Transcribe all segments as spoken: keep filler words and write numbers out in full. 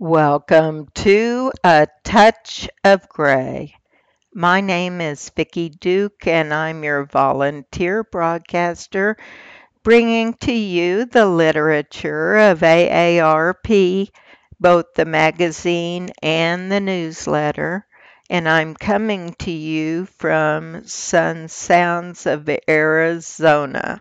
Welcome to A Touch of Gray. My name is Vicki Duke, and I'm your volunteer broadcaster, bringing to you the literature of A A R P, both the magazine and the newsletter. And I'm coming to you from Sun Sounds of Arizona.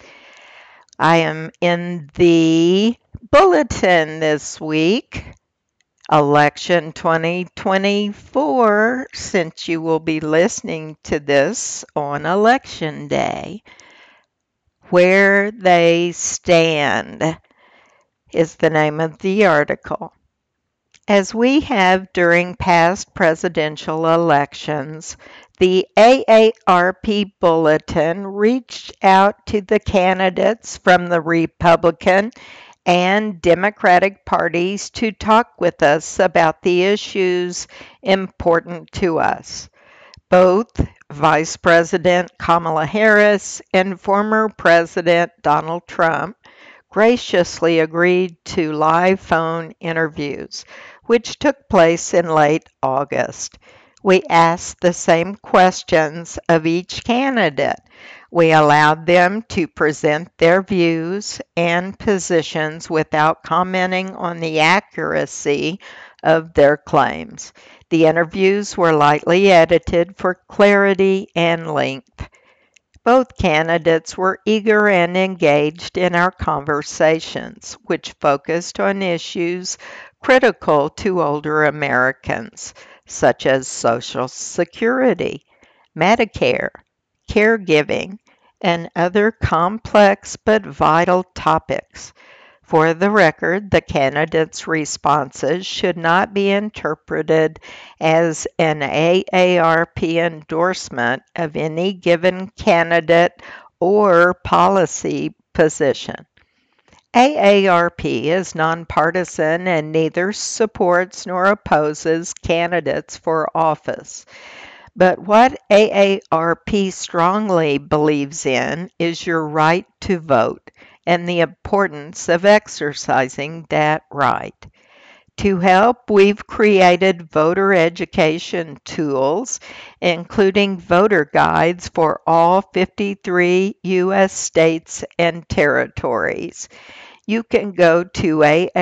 I am in the bulletin this week. Election twenty twenty-four, since you will be listening to this on Election Day. Where They Stand is the name of the article. As we have during past presidential elections, the A A R P Bulletin reached out to the candidates from the Republican and Democratic parties to talk with us about the issues important to us. Both Vice President Kamala Harris and former President Donald Trump graciously agreed to live phone interviews, which took place in late August. We asked the same questions of each candidate. We allowed them to present their views and positions without commenting on the accuracy of their claims. The interviews were lightly edited for clarity and length. Both candidates were eager and engaged in our conversations, which focused on issues critical to older Americans, such as Social Security, Medicare, caregiving, and other complex but vital topics. For the record, the candidates' responses should not be interpreted as an A A R P endorsement of any given candidate or policy position. A A R P is nonpartisan and neither supports nor opposes candidates for office. But what A A R P strongly believes in is your right to vote and the importance of exercising that right. To help, we've created voter education tools, including voter guides for all fifty-three U S states and territories. You can go to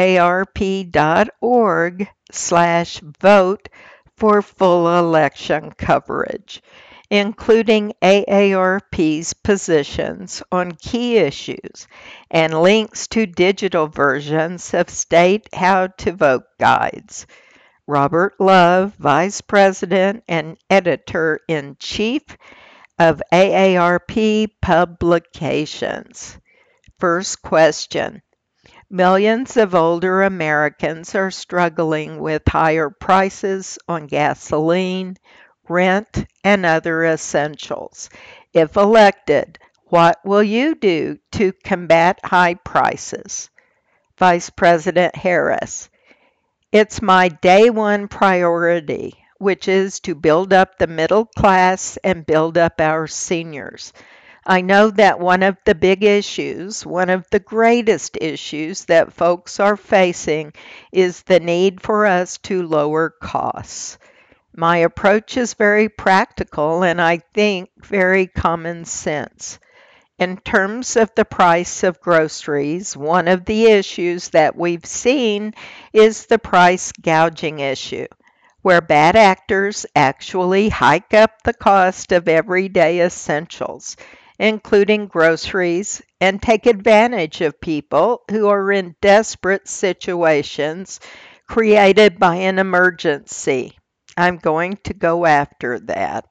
aarp.org slash vote for full election coverage, including A A R P's positions on key issues and links to digital versions of state how to vote guides. Robert Love, Vice President and Editor-in-Chief of A A R P Publications. First question. Millions of older Americans are struggling with higher prices on gasoline, rent, and other essentials. If elected, what will you do to combat high prices? Vice President Harris, it's my day one priority, which is to build up the middle class and build up our seniors. I know that one of the big issues, one of the greatest issues that folks are facing is the need for us to lower costs. My approach is very practical and I think very common sense. In terms of the price of groceries, one of the issues that we've seen is the price gouging issue, where bad actors actually hike up the cost of everyday essentials, including groceries, and take advantage of people who are in desperate situations created by an emergency. I'm going to go after that.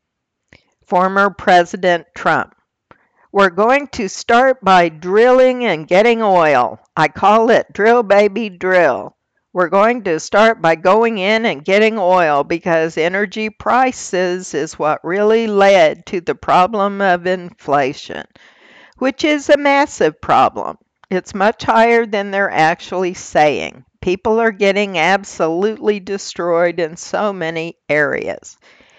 Former President Trump. We're going to start by drilling and getting oil. I call it drill, baby, drill. We're going to start by going in and getting oil because energy prices is what really led to the problem of inflation, which is a massive problem. It's much higher than they're actually saying. People are getting absolutely destroyed in so many areas.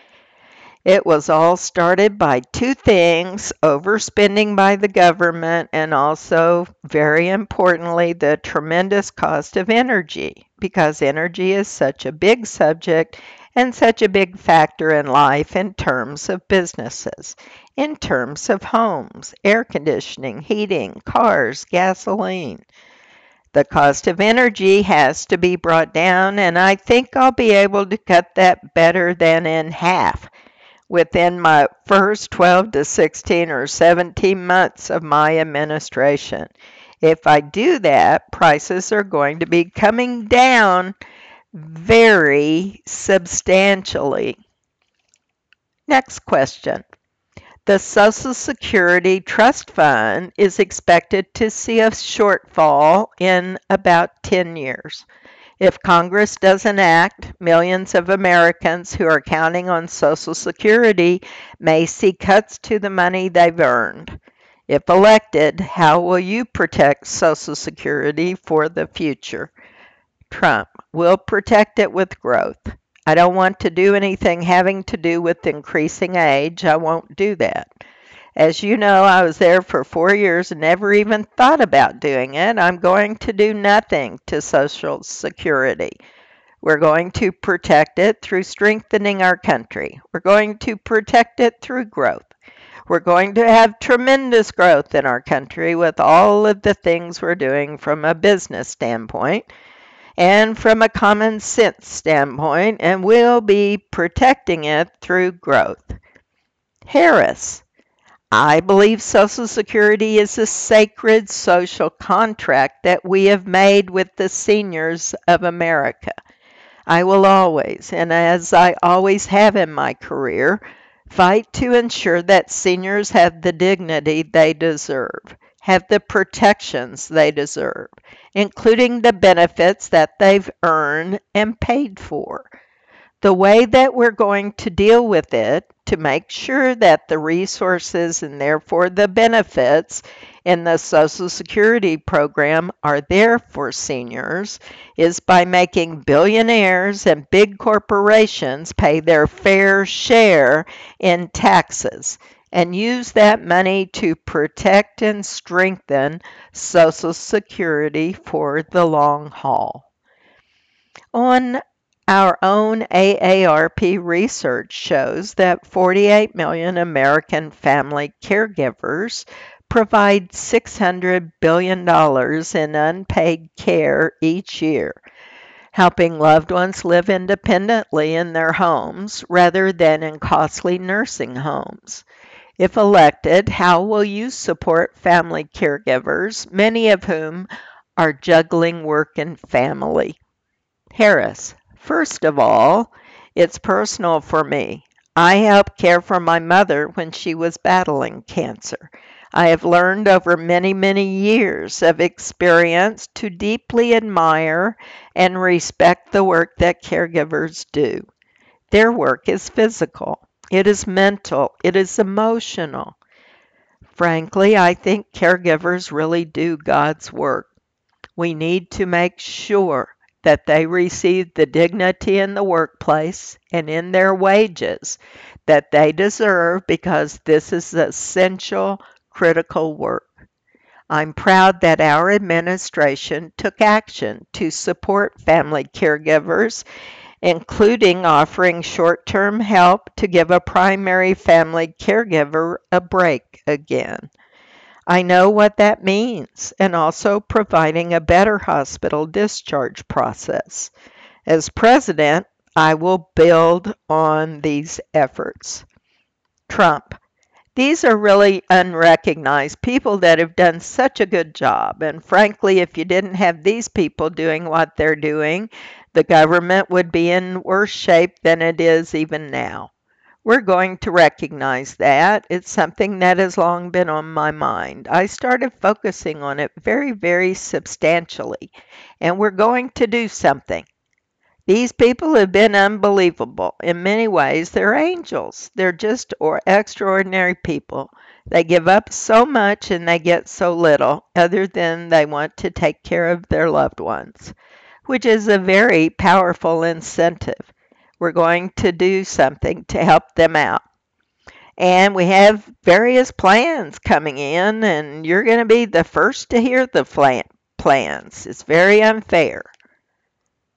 It was all started by two things, overspending by the government and also, very importantly, the tremendous cost of energy. because energy is such a big subject and such a big factor in life in terms of businesses, in terms of homes, air conditioning, heating, cars, gasoline. The cost of energy has to be brought down, and I think I'll be able to cut that better than in half within my first twelve to sixteen or seventeen months of my administration. If I do that, prices are going to be coming down very substantially. Next question. The Social Security Trust Fund is expected to see a shortfall in about ten years. If Congress doesn't act, millions of Americans who are counting on Social Security may see cuts to the money they've earned. If elected, how will you protect Social Security for the future? Trump will protect it with growth. I don't want to do anything having to do with increasing age. I won't do that. As you know, I was there for four years and never even thought about doing it. I'm going to do nothing to Social Security. We're going to protect it through strengthening our country. We're going to protect it through growth. We're going to have tremendous growth in our country with all of the things we're doing from a business standpoint and from a common sense standpoint, and we'll be protecting it through growth. Harris. I believe Social Security is a sacred social contract that we have made with the seniors of America. I will always, and as I always have in my career, fight to ensure that seniors have the dignity they deserve, have the protections they deserve, including the benefits that they've earned and paid for. The way that we're going to deal with it to make sure that the resources and therefore the benefits in the Social Security program are there for seniors is by making billionaires and big corporations pay their fair share in taxes and use that money to protect and strengthen Social Security for the long haul. On Our own A A R P research shows that forty-eight million American family caregivers provide six hundred billion dollars in unpaid care each year, helping loved ones live independently in their homes rather than in costly nursing homes. If elected, how will you support family caregivers, many of whom are juggling work and family? Harris. First of all, it's personal for me. I helped care for my mother when she was battling cancer. I have learned over many, many years of experience to deeply admire and respect the work that caregivers do. Their work is physical, it is mental, it is emotional. Frankly, I think caregivers really do God's work. We need to make sure that they receive the dignity in the workplace and in their wages that they deserve because this is essential, critical work. I'm proud that our administration took action to support family caregivers, including offering short-term help to give a primary family caregiver a break again. I know what that means, and also providing a better hospital discharge process. As president, I will build on these efforts. Trump. These are really unrecognized people that have done such a good job. And frankly, if you didn't have these people doing what they're doing, the government would be in worse shape than it is even now. We're going to recognize that. It's something that has long been on my mind. I started focusing on it very, very substantially, and we're going to do something. These people have been unbelievable. In many ways, they're angels. They're just or extraordinary people. They give up so much and they get so little, other than they want to take care of their loved ones, which is a very powerful incentive. We're going to do something to help them out. And we have various plans coming in, and you're going to be the first to hear the plan- plans. It's very unfair.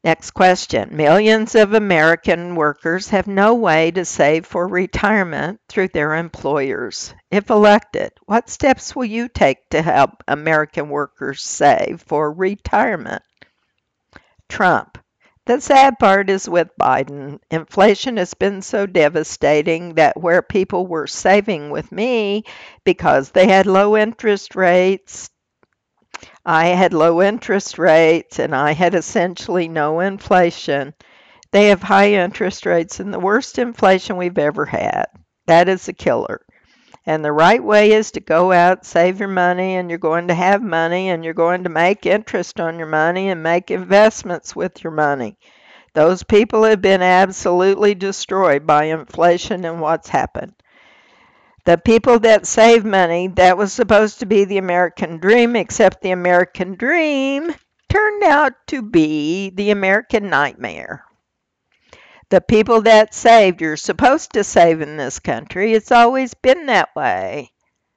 Next question. Millions of American workers have no way to save for retirement through their employers. If elected, what steps will you take to help American workers save for retirement? Trump. The sad part is with Biden. Inflation has been so devastating that where people were saving with me because they had low interest rates, I had low interest rates, and I had essentially no inflation. They have high interest rates and the worst inflation we've ever had. That is a killer. And the right way is to go out, save your money, and you're going to have money, and you're going to make interest on your money and make investments with your money. Those people have been absolutely destroyed by inflation and what's happened. The people that save money, that was supposed to be the American dream, except the American dream turned out to be the American nightmare. The people that saved, you're supposed to save in this country. It's always been that way.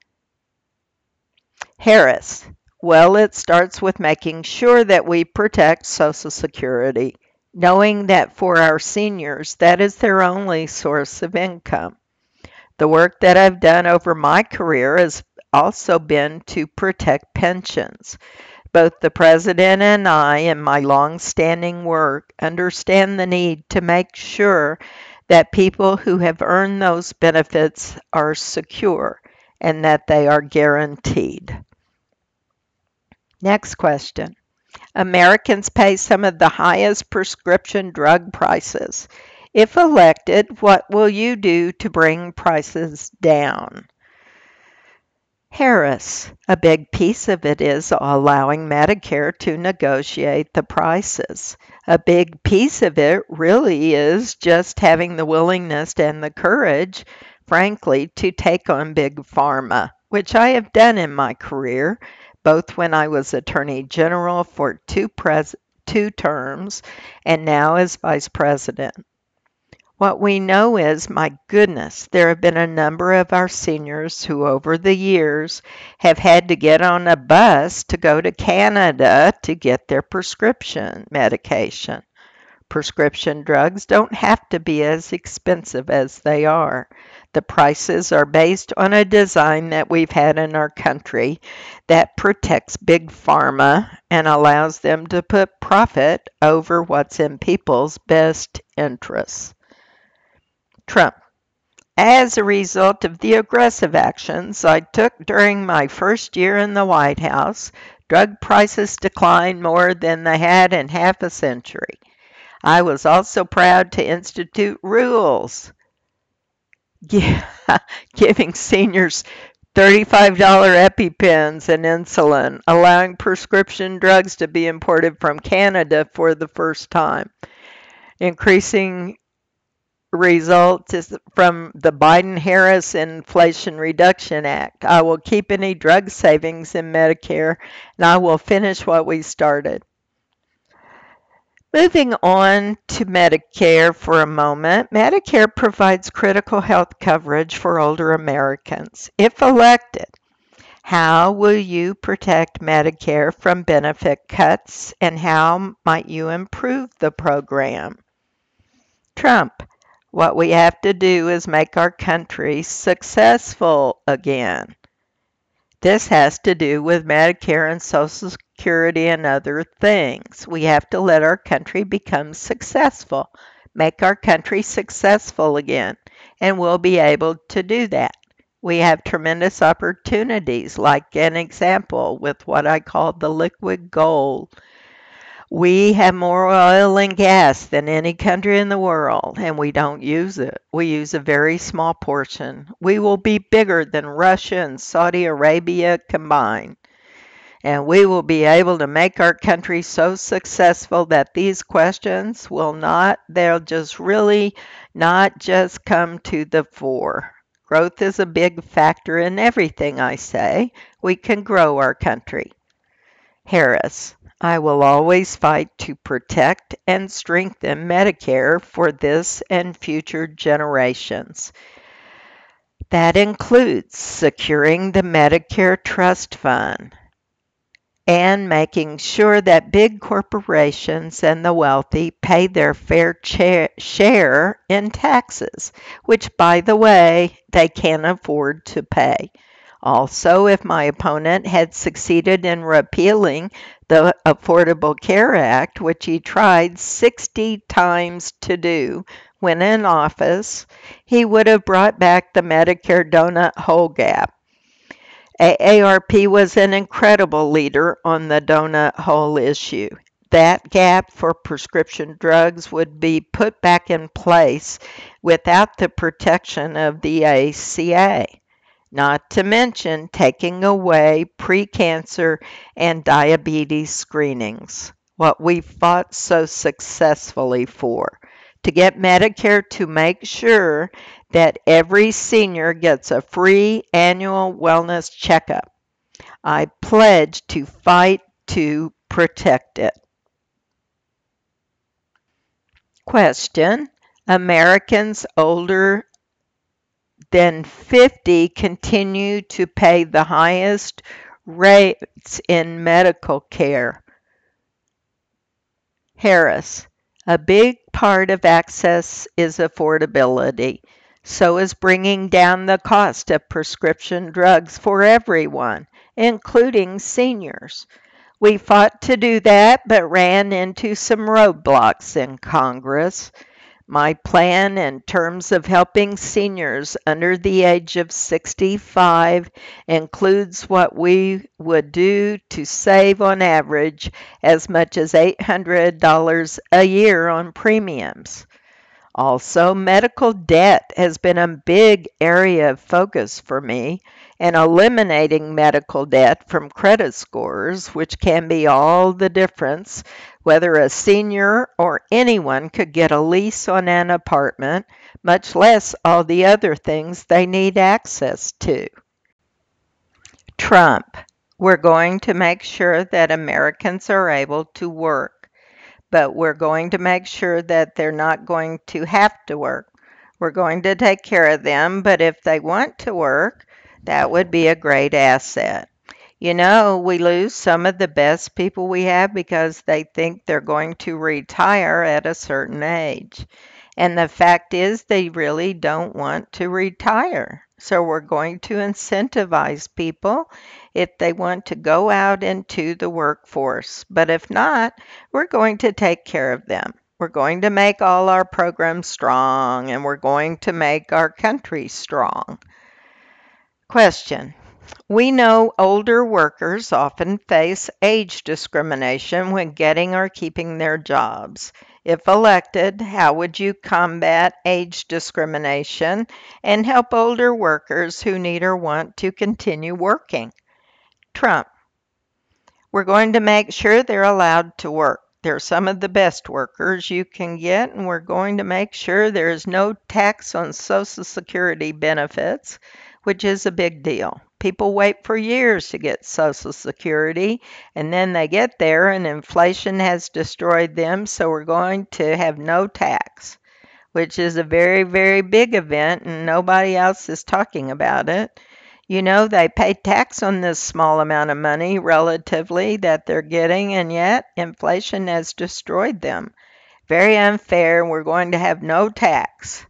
Harris. Well, it starts with making sure that we protect Social Security, knowing that for our seniors, that is their only source of income. The work that I've done over my career has also been to protect pensions. Both the President and I, in my long-standing work, understand the need to make sure that people who have earned those benefits are secure and that they are guaranteed. Next question. Americans pay some of the highest prescription drug prices. If elected, what will you do to bring prices down? Harris. A big piece of it is allowing Medicare to negotiate the prices. A big piece of it really is just having the willingness and the courage, frankly, to take on big pharma, which I have done in my career, both when I was Attorney General for two, pres- two terms and now as Vice President. What we know is, my goodness, there have been a number of our seniors who over the years have had to get on a bus to go to Canada to get their prescription medication. Prescription drugs don't have to be as expensive as they are. The prices are based on a design that we've had in our country that protects big pharma and allows them to put profit over what's in people's best interests. Trump. As a result of the aggressive actions I took during my first year in the White House, drug prices declined more than they had in half a century. I was also proud to institute rules giving seniors thirty-five dollar EpiPens and insulin, allowing prescription drugs to be imported from Canada for the first time, increasing results is from the Biden-Harris Inflation Reduction Act. I will keep any drug savings in Medicare, and I will finish what we started. Moving on to Medicare for a moment, Medicare provides critical health coverage for older Americans. If elected, how will you protect Medicare from benefit cuts, and how might you improve the program? Trump. What we have to do is make our country successful again. This has to do with Medicare and Social Security and other things. We have to let our country become successful, make our country successful again, and we'll be able to do that. We have tremendous opportunities, like an example with what I call the liquid gold. We have more oil and gas than any country in the world, and we don't use it. We use a very small portion. We will be bigger than Russia and Saudi Arabia combined. And we will be able to make our country so successful that these questions will not, they'll just really not just come to the fore. Growth is a big factor in everything I say. We can grow our country. Harris. I will always fight to protect and strengthen Medicare for this and future generations. That includes securing the Medicare Trust Fund, and making sure that big corporations and the wealthy pay their fair cha- share in taxes, which, by the way, they can't afford to pay. Also, if my opponent had succeeded in repealing the Affordable Care Act, which he tried sixty times to do when in office, he would have brought back the Medicare donut hole gap. A A R P was an incredible leader on the donut hole issue. That gap for prescription drugs would be put back in place without the protection of the A C A, not to mention taking away precancer and diabetes screenings, what we fought so successfully for, to get Medicare to make sure that every senior gets a free annual wellness checkup. I pledge to fight to protect it. Question: Americans older than fifty continue to pay the highest rates in medical care. Harris: A big part of access is affordability. So is bringing down the cost of prescription drugs for everyone, including seniors. We fought to do that, but ran into some roadblocks in Congress. My plan in terms of helping seniors under the age of sixty-five includes what we would do to save on average as much as eight hundred dollars a year on premiums. Also, medical debt has been a big area of focus for me, and eliminating medical debt from credit scores, which can be all the difference whether a senior or anyone could get a lease on an apartment, much less all the other things they need access to. Trump: We're going to make sure that Americans are able to work, but we're going to make sure that they're not going to have to work. We're going to take care of them, but if they want to work, that would be a great asset. You know, we lose some of the best people we have because they think they're going to retire at a certain age. And the fact is, they really don't want to retire. So we're going to incentivize people if they want to go out into the workforce. But if not, we're going to take care of them. We're going to make all our programs strong, and we're going to make our country strong. Question: We know older workers often face age discrimination when getting or keeping their jobs. If elected, how would you combat age discrimination and help older workers who need or want to continue working? Trump: We're going to make sure they're allowed to work. They're some of the best workers you can get, and we're going to make sure there is no tax on Social Security benefits, which is a big deal. People wait for years to get Social Security, and then they get there and inflation has destroyed them, so we're going to have no tax, which is a very, very big event, and nobody else is talking about it. You know, they pay tax on this small amount of money relatively that they're getting, and yet inflation has destroyed them. Very unfair. We're going to have no tax.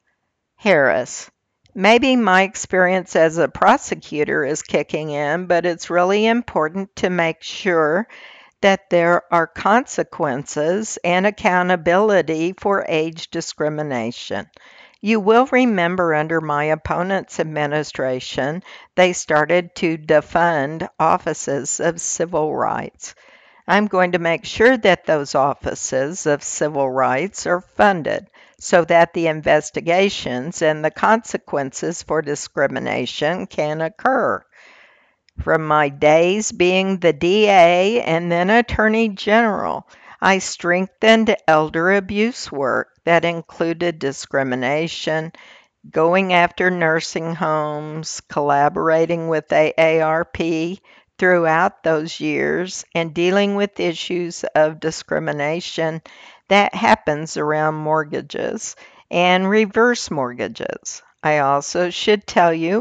Harris: Maybe my experience as a prosecutor is kicking in, but it's really important to make sure that there are consequences and accountability for age discrimination. You will remember under my opponent's administration, they started to defund offices of civil rights. I'm going to make sure that those offices of civil rights are funded so that the investigations and the consequences for discrimination can occur. From my days being the D A and then Attorney General, I strengthened elder abuse work that included discrimination, going after nursing homes, collaborating with A A R P throughout those years, and dealing with issues of discrimination that happens around mortgages and reverse mortgages. I also should tell you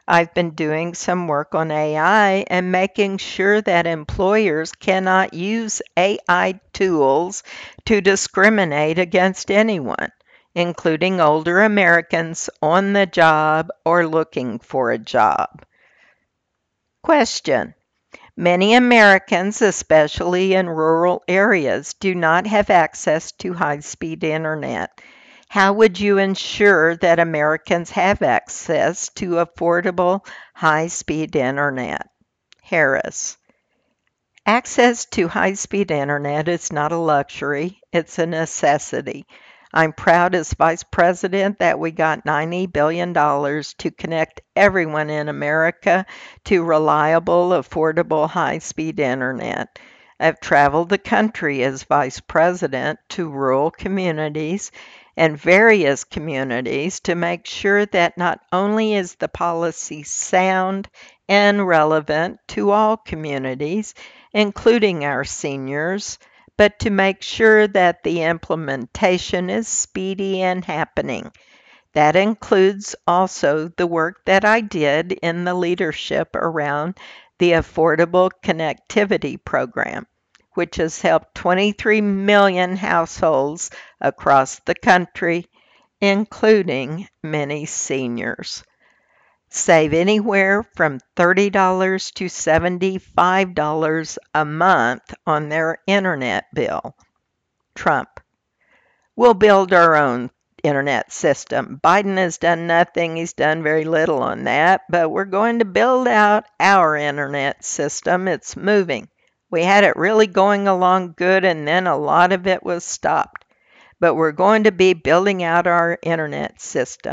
I've been doing some work on A I and making sure that employers cannot use A I tools to discriminate against anyone, including older Americans on the job or looking for a job. Question. Many Americans, especially in rural areas, do not have access to high-speed internet. How would you ensure that Americans have access to affordable high-speed internet? Harris. Access to high-speed internet is not a luxury, it's a necessity. I'm proud as Vice President that we got ninety billion dollars to connect everyone in America to reliable, affordable, high-speed internet. I've traveled the country as Vice President to rural communities and various communities to make sure that not only is the policy sound and relevant to all communities, including our seniors, but to make sure that the implementation is speedy and happening. That includes also the work that I did in the leadership around the Affordable Connectivity Program, which has helped twenty-three million households across the country, including many seniors, save anywhere from thirty dollars to seventy-five dollars a month on their internet bill. Trump. We'll build our own internet system. Biden has done nothing. He's done very little on that, but we're going to build out our internet system. It's moving. We had it really going along good, and then a lot of it was stopped. But we're going to be building out our internet system.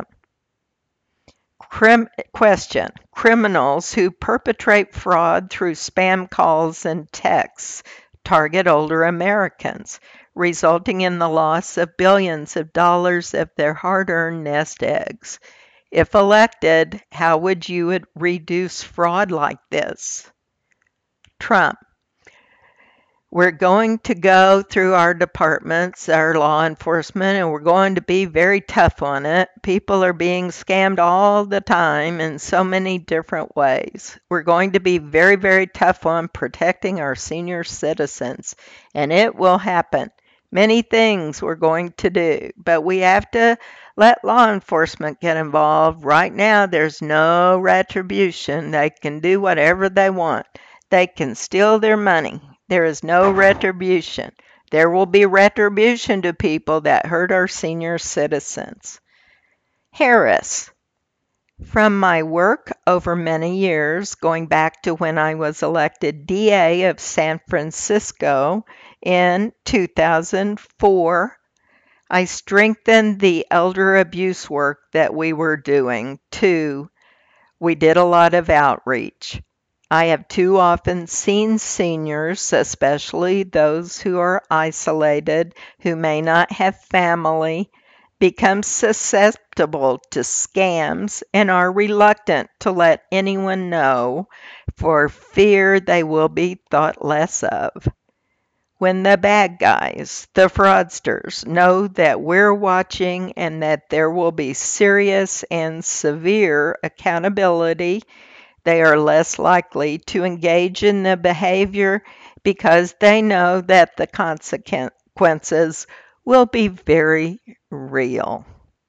Crim- question. Criminals who perpetrate fraud through spam calls and texts target older Americans, resulting in the loss of billions of dollars of their hard-earned nest eggs. If elected, how would you reduce fraud like this? Trump. We're going to go through our departments, our law enforcement, and we're going to be very tough on it. People are being scammed all the time in so many different ways. We're going to be very, very tough on protecting our senior citizens, and it will happen. Many things we're going to do, but we have to let law enforcement get involved. Right now, there's no retribution. They can do whatever they want. They can steal their money. There is no retribution. There will be retribution to people that hurt our senior citizens. Harris. From my work over many years, going back to when I was elected D A of San Francisco in two thousand four, I strengthened the elder abuse work that we were doing. Two, we did a lot of outreach. I have too often seen seniors, especially those who are isolated, who may not have family, become susceptible to scams and are reluctant to let anyone know for fear they will be thought less of. When the bad guys, the fraudsters, know that we're watching and that there will be serious and severe accountability, they are less likely to engage in the behavior because they know that the consequences will be very real.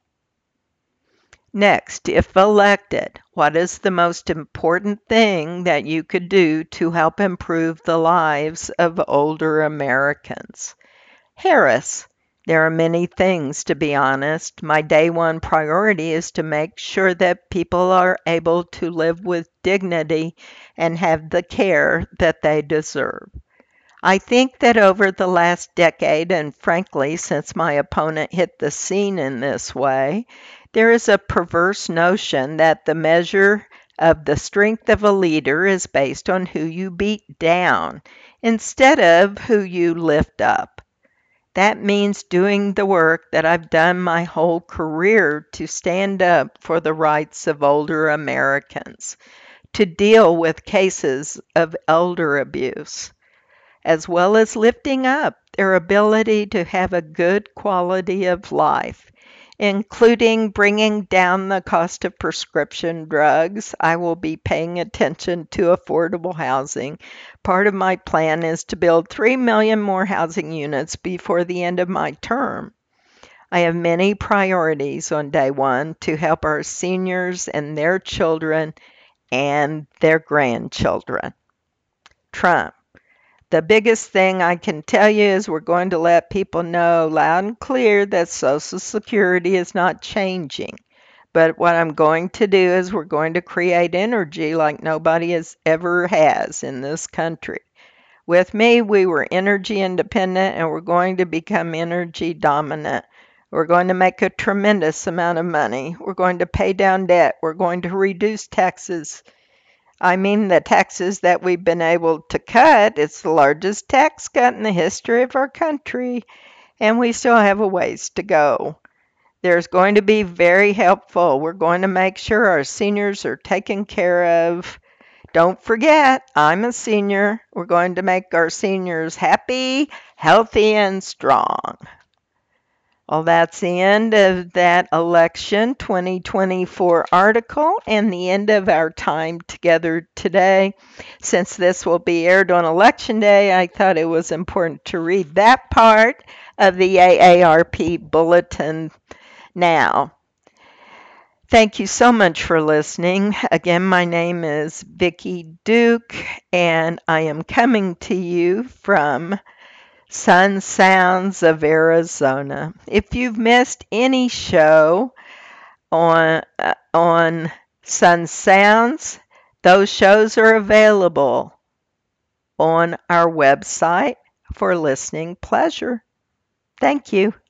Next, if elected, what is the most important thing that you could do to help improve the lives of older Americans? Harris. There are many things, to be honest. My day one priority is to make sure that people are able to live with dignity and have the care that they deserve. I think that over the last decade, and frankly, since my opponent hit the scene in this way, there is a perverse notion that the measure of the strength of a leader is based on who you beat down instead of who you lift up. That means doing the work that I've done my whole career to stand up for the rights of older Americans, to deal with cases of elder abuse, as well as lifting up their ability to have a good quality of life, including bringing down the cost of prescription drugs. I will be paying attention to affordable housing. Part of my plan is to build three million more housing units before the end of my term. I have many priorities on day one to help our seniors and their children and their grandchildren. Trump. The biggest thing I can tell you is we're going to let people know loud and clear that Social Security is not changing. But what I'm going to do is we're going to create energy like nobody has ever has in this country. With me, we were energy independent and we're going to become energy dominant. We're going to make a tremendous amount of money. We're going to pay down debt. We're going to reduce taxes. I mean, the taxes that we've been able to cut, it's the largest tax cut in the history of our country, and we still have a ways to go. There's going to be very helpful. We're going to make sure our seniors are taken care of. Don't forget, I'm a senior. We're going to make our seniors happy, healthy, and strong. Well, that's the end of that election twenty twenty-four article and the end of our time together today. Since this will be aired on Election Day, I thought it was important to read that part of the A A R P Bulletin now. Thank you so much for listening. Again, my name is Vicki Duke, and I am coming to you from Sun Sounds of Arizona. If you've missed any show on uh, on Sun Sounds, those shows are available on our website for listening pleasure. Thank you.